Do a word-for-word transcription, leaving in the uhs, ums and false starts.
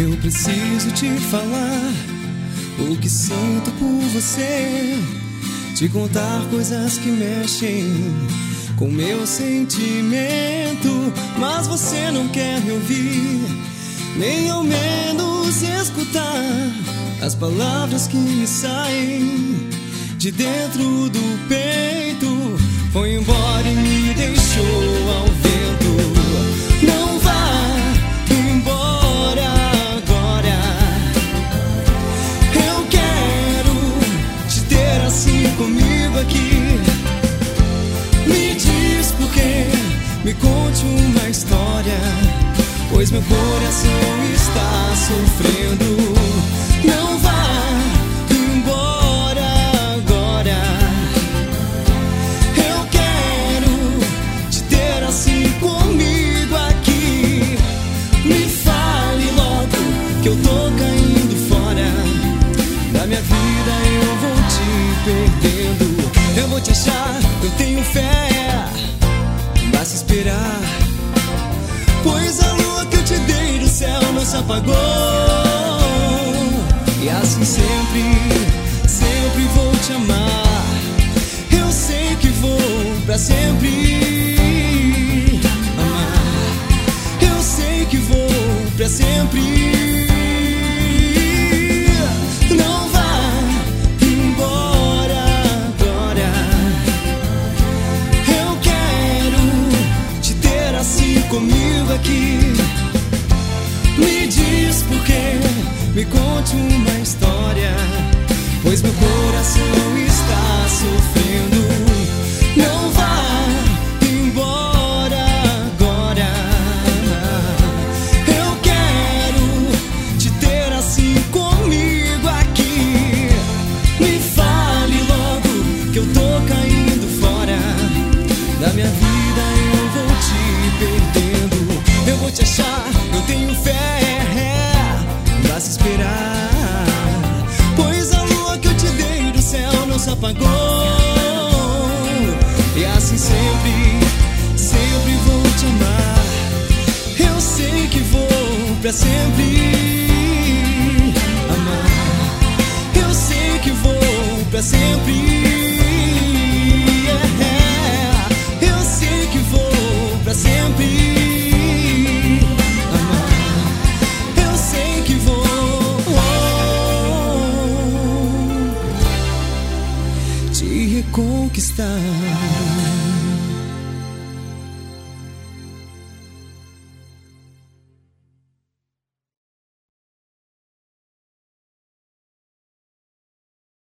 Eu preciso te falar o que sinto por você, te contar coisas que mexem com meu sentimento, mas você não quer me ouvir, nem ao menos escutar as palavras que me saem de dentro do peito. Foi embora e me deixou ao vento. Não vá embora agora. Eu quero te ter assim comigo aqui. Me diz por quê, me conte uma história, pois meu coração está sofrendo. Não vá embora agora. Eu quero te ter assim comigo aqui. Me fale logo que eu tô caindo fora da minha vida, eu vou te perdendo. Eu vou te achar, eu tenho fé, basta esperar, pois a lua que eu te dei do céu não se apagou. E assim sempre, sempre vou te amar. Eu sei que vou pra sempre amar. Eu sei que vou pra sempre. Não vá embora agora. Eu quero te ter assim comigo aqui. Me diz por quê, me conte uma história, pois meu coração está sofrendo. Não vá embora agora. Eu quero te ter assim comigo aqui. Me fale logo que eu tô caindo fora da minha vida, eu vou te perdendo. Eu vou te achar, eu tenho fé, basta esperar, pois a lua que eu te dei do céu não se apagou. E assim sempre, sempre vou te amar. Eu sei que vou pra sempre amar. Eu sei que vou pra sempre. Yeah. Eu sei que vou pra sempre conquistar.